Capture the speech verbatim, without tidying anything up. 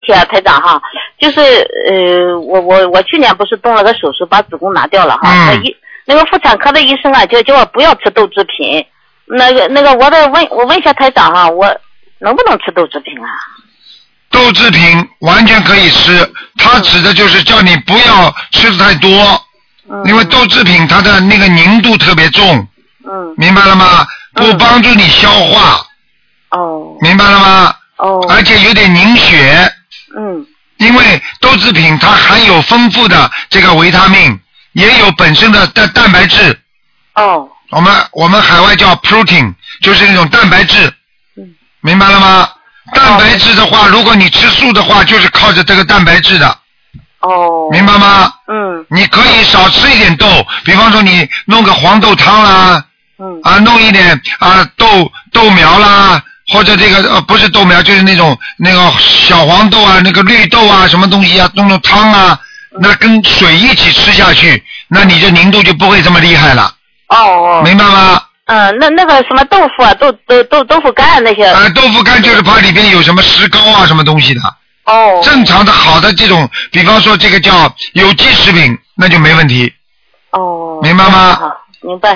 题啊，台长哈，就是呃，我我我去年不是动了个手术，把子宫拿掉了哈。 嗯。 那医那个妇产科的医生啊，就叫我不要吃豆制品。那个那个，我得问我问一下台长哈，我能不能吃豆制品啊？ 豆制品完全可以吃，它指的就是叫你不要吃的太多，嗯、因为豆制品它的那个凝度特别重，嗯，明白了吗？不帮助你消化，哦，明白了吗？哦，而且有点凝血，嗯，因为豆制品它含有丰富的这个维他命，也有本身的蛋蛋白质，哦，我们我们海外叫 protein， 就是那种蛋白质，嗯，明白了吗？蛋白质的话，如果你吃素的话，就是靠着这个蛋白质的。哦。明白吗？嗯。你可以少吃一点豆，比方说你弄个黄豆汤啦，嗯。啊，弄一点啊豆豆苗啦，或者这个呃不是豆苗，就是那种那个小黄豆啊，那个绿豆啊，什么东西啊，弄弄汤啊，那跟水一起吃下去，那你这凝度就不会这么厉害了。哦哦。明白吗？ 嗯，那那个什么豆腐啊，豆豆豆豆腐干那些。 啊，豆腐干就是怕里边有什么石膏啊，什么东西的。哦。正常的好的这种，比方说这个叫有机食品，那就没问题。哦。明白吗？ 好，明白。